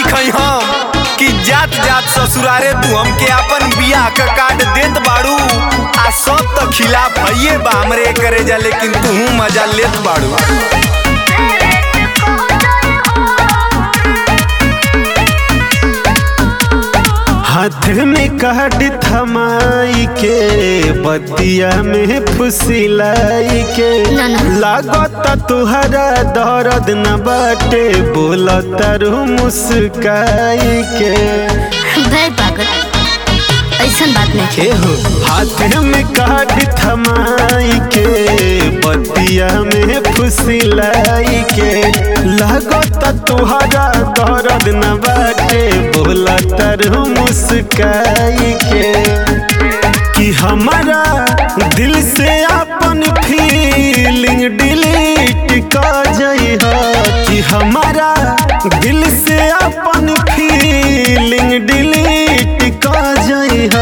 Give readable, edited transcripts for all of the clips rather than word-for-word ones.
देखई हम कि जात जात ससुरारे तू हमके अपन बियाह का काट देत बाड़ू आ सब तो खिलाफ हइये बा हमरे करे जा, लेकिन तू मजा लेत बाड़ू। हाथ में काट थमाई के बतिया में फुसिलाई के लागत तुहरा दर्द न बाटे बोलता रू मुस्काई के। भाई पागल ऐसन बात नहीं के हो। हाथ में काट थमाई के बतिया में फुसिलाई के लागत तुहरा दर्द न बाटे बोलता रू मुस्काई के। कि हमारा दिल से अपन फीलिंग डिलीट कर जाइहा, कि हमारा दिल से अपन फीलिंग डिलीट कर जाइहा।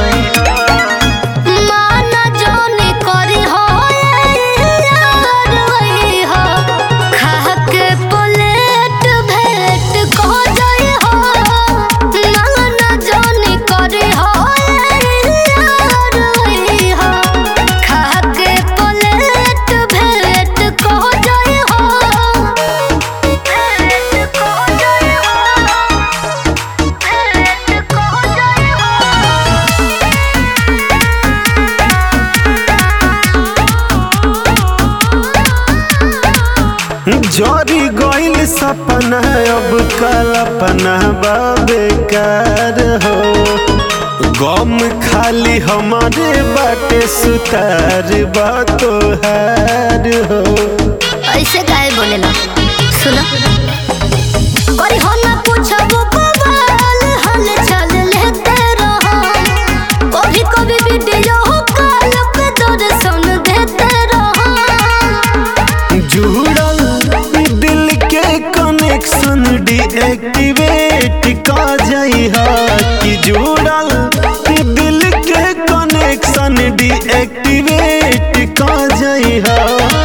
जोरी गइल सपना अब कल्पना बेकार हो, गम खाली हमारे बाटे सुतार बातोहार हो। ऐसे काहे बोलेला? सुनो करी हो ना पूछबो बवाल हाल चाल लेते रहो, कभी कभी वीडियो कॉल पे दर्शन देते रहो। जुड़ल दिल के कनेक्शन डीएक्टिवेट कर जाइहा, कि जुड़ल दिल के कनेक्शन डीएक्टिवेट कर जाइहा।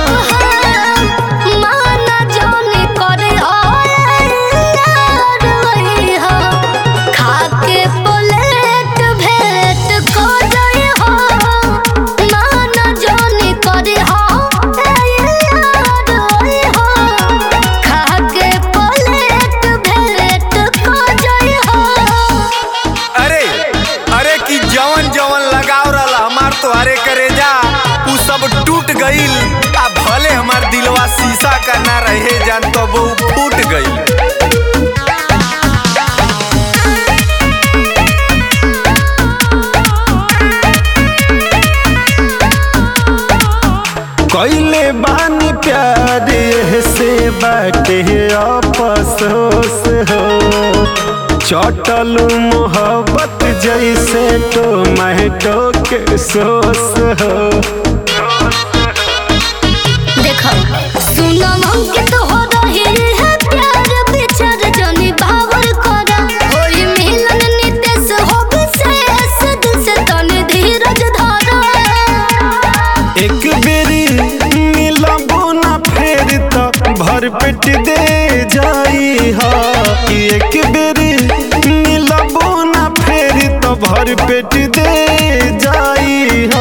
तोहरे करे जा उ सब टूट गइल, आ भले हमार दिलवा शीशा का ना रहे जान तो वो फूट गइल। कइले बानी प्यार से बाटे अफसोस हो, चटल मोहब्बत जैसे टोमेटो के सॉस हो। देखो सुनो अंकित हो रही है प्यार विचार जनी भावर करा, होई मिलन नितेश हो विशेष दिल से तनी धीरज धरा। एक बेरी मिलबो ना फेर तो भर पेट दे जाई हा, कि एक बेरी मिलबो ना फेर तो भर पेट दे जाई हा।